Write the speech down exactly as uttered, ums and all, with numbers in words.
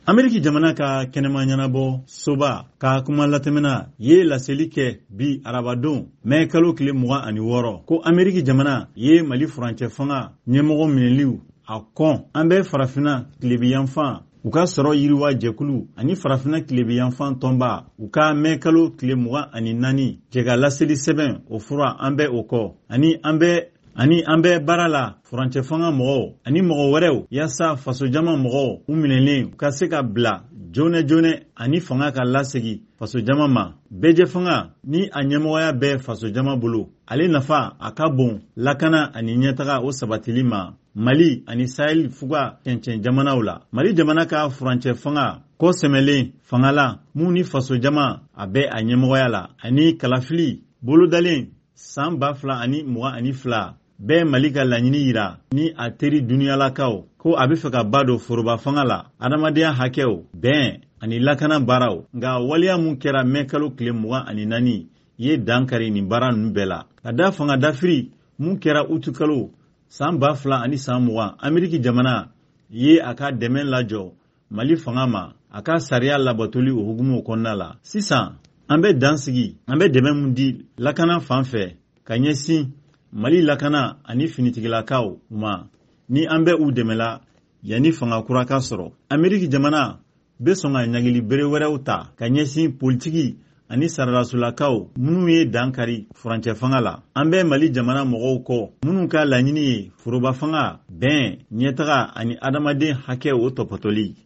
Ameriki jamana ka kɛnɛma ɲɛnabɔ soba ka kuma latɛmɛna ye laseli kɛ bi arabadon mɛ kalo tile mugan ani wɔɔrɔ ko Ameriki jamana ye Mali furancɛ fanga ɲɛmɔgɔ minɛliw a kɔn an bɛ farafina tilebiyanfan u ka sɔrɔ yiriwa jɛkulu ani farafina tilebiyanfan tɔnba u ka mɛ kalo tile mugan ani naani jɛ ka laseli sɛbɛn o fura an bɛ o kɔ ani an bɛ ani an bɛ baara la furancɛ fanga mɔgɔw ani mɔgɔ wɛrɛw yaasa fasojama mɔgɔw u minɛlen ka se ka bila joonɛ joonɛ ani fanga ka lasegi fasojama ma bɛɛjɛ fanga ni a ɲɛmɔgɔya bɛ fasojama bolo ale nafa a ka bon lakana ani ɲɛtaga o sabatili ma Mali ani Sahel fuga cɛncɛn jamanaw la. Mali jamana ka furancɛ fanga kɔ sɛmɛlen fanga la mun ni fasojama a bɛ a ɲɛmɔgɔya la ani kalafili bolodalen san ba fila ani mugan ani fila bɛɛ Mali ka laɲini yira ni a teri duniyalakaw ko a bɛ fɛ ka ba don foroba fanga la adamadenya hakɛw bɛn ani lakana baaraw nka waliya mun kɛra mɛ kalo tile mugan ani naani ye dankari nin baara ninnu bɛɛ la ka da fanga dafiri mun kɛra utu kalo san ba fila ani san mugan Ameriki jamana ye a ka dɛmɛ lajɔ Mali fanga ma a ka sariya labatoli o hukumu kɔnɔna la sisan an bɛ dansigi an bɛ dɛmɛ mun di lakana fan fɛ ka ɲɛsin Mali lakana ani finitigilakaw ma ni an bɛ u dɛmɛla yanni fanga kura ka sɔrɔ Ameriki jamana bɛ sɔn ka ɲagili bere wɛrɛw ta ka ɲɛsin politiki ani sararasolakaw minnu ye dankari furancɛ fanga la an bɛ Mali jamana mɔgɔw kɔ minnu ka laɲini ye foroba fanga bɛn ɲɛtaga ani adamaden hakɛ o tɔpɔtɔli